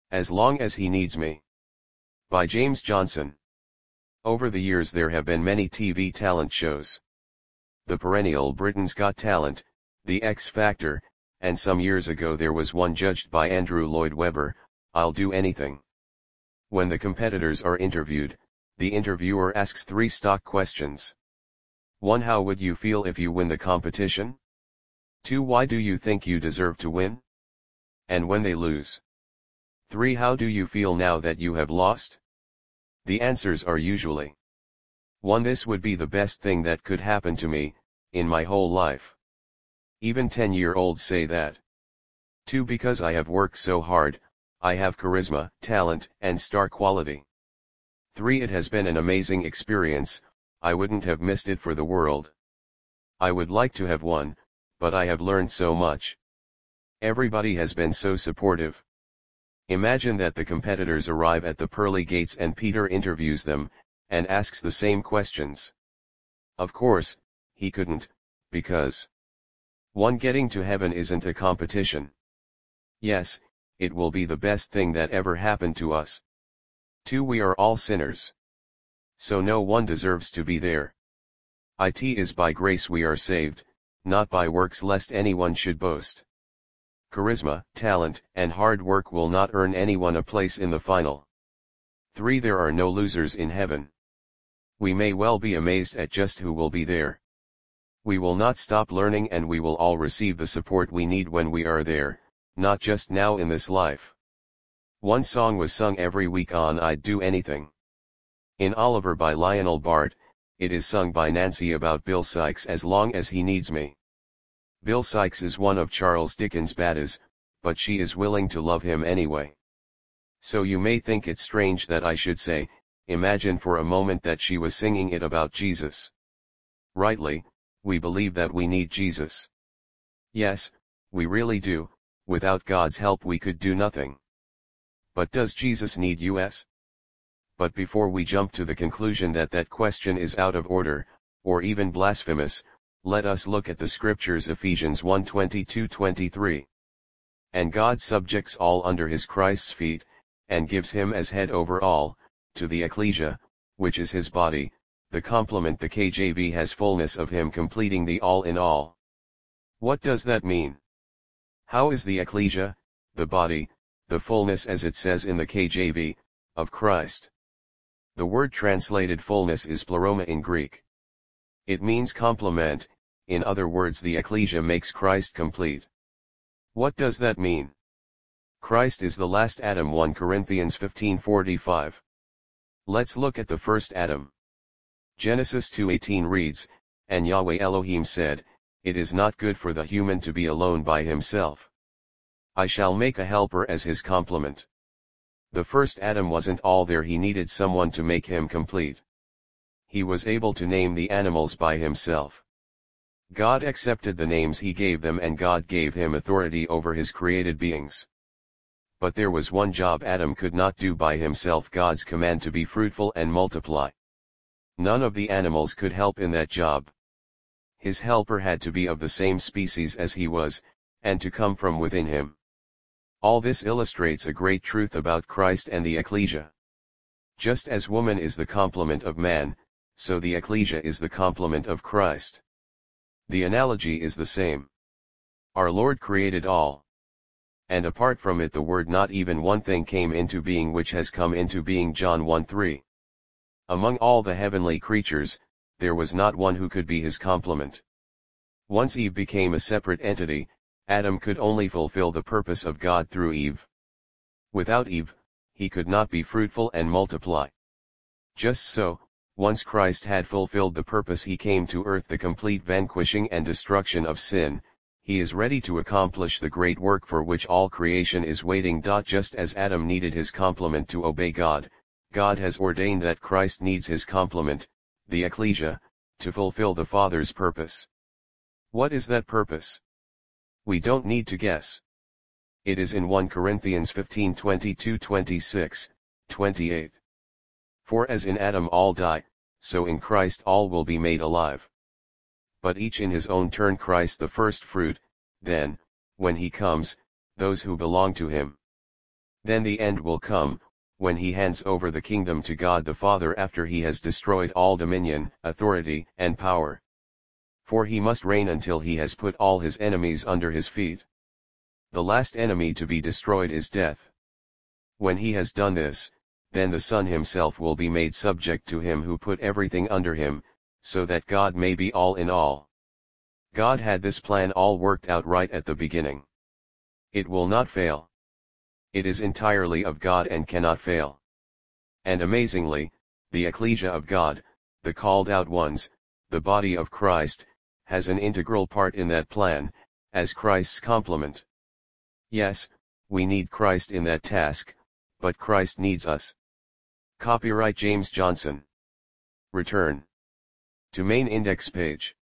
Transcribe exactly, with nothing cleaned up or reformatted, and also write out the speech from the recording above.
As Long as He Needs Me. By James Johnson. Over the years there have been many T V talent shows. The perennial Britain's Got Talent, The X Factor, and some years ago there was one judged by Andrew Lloyd Webber, I'll Do Anything. When the competitors are interviewed, the interviewer asks three stock questions. one How would you feel if you win the competition? two Why do you think you deserve to win? And when they lose? three How do you feel now that you have lost? The answers are usually one This would be the best thing that could happen to me, in my whole life. Even ten-year-olds say that. two Because I have worked so hard, I have charisma, talent, and star quality. three It has been an amazing experience, I wouldn't have missed it for the world. I would like to have won, but I have learned so much. Everybody has been so supportive. Imagine that the competitors arrive at the pearly gates and Peter interviews them, and asks the same questions. Of course, he couldn't, because one Getting to heaven isn't a competition. Yes, it will be the best thing that ever happened to us. two We are all sinners. So no one deserves to be there. It is by grace we are saved, not by works lest anyone should boast. Charisma, talent, and hard work will not earn anyone a place in the final. three There are no losers in heaven. We may well be amazed at just who will be there. We will not stop learning and we will all receive the support we need when we are there, not just now in this life. One song was sung every week on I'd Do Anything. In Oliver by Lionel Bart, it is sung by Nancy about Bill Sikes As Long as He Needs Me. Bill Sikes is one of Charles Dickens' baddies, but she is willing to love him anyway. So you may think it strange that I should say, imagine for a moment that she was singing it about Jesus. Rightly, we believe that we need Jesus. Yes, we really do, without God's help we could do nothing. But does Jesus need us? But before we jump to the conclusion that that question is out of order, or even blasphemous, let us look at the scriptures. Ephesians one twenty-two to twenty-three. And God subjects all under his Christ's feet, and gives him as head over all, to the ecclesia, which is his body, the complement. The K J V has fullness of him completing the all in all. What does that mean? How is the ecclesia, the body, the fullness as it says in the K J V, of Christ? The word translated fullness is pleroma in Greek. It means complement, in other words the ecclesia makes Christ complete. What does that mean? Christ is the last Adam. First Corinthians fifteen forty-five. Let's look at the first Adam. Genesis two eighteen reads, And Yahweh Elohim said, It is not good for the human to be alone by himself. I shall make a helper as his complement. The first Adam wasn't all there, he needed someone to make him complete. He was able to name the animals by himself. God accepted the names he gave them and God gave him authority over his created beings. But there was one job Adam could not do by himself: God's command to be fruitful and multiply. None of the animals could help in that job. His helper had to be of the same species as he was, and to come from within him. All this illustrates a great truth about Christ and the ecclesia. Just as woman is the complement of man, so the ecclesia is the complement of Christ. The analogy is the same. Our Lord created all. And apart from it the Word not even one thing came into being which has come into being. John one three. Among all the heavenly creatures, there was not one who could be his complement. Once Eve became a separate entity, Adam could only fulfill the purpose of God through Eve. Without Eve, he could not be fruitful and multiply. Just so, once Christ had fulfilled the purpose he came to earth, the complete vanquishing and destruction of sin, he is ready to accomplish the great work for which all creation is waiting. Just as Adam needed his complement to obey God, God has ordained that Christ needs his complement, the ecclesia, to fulfill the Father's purpose. What is that purpose? We don't need to guess. It is in First Corinthians fifteen twenty-two, twenty-six, twenty-eight. For as in Adam all die, so in Christ all will be made alive. But each in his own turn: Christ the first fruit, then, when he comes, those who belong to him. Then the end will come, when he hands over the kingdom to God the Father after he has destroyed all dominion, authority, and power. For he must reign until he has put all his enemies under his feet. The last enemy to be destroyed is death. When he has done this, then the Son himself will be made subject to him who put everything under him, so that God may be all in all. God had this plan all worked out right at the beginning. It will not fail. It is entirely of God and cannot fail. And amazingly, the ecclesia of God, the called out ones, the body of Christ, has an integral part in that plan, as Christ's complement. Yes, we need Christ in that task, but Christ needs us. Copyright James Johnson. Return to main index page.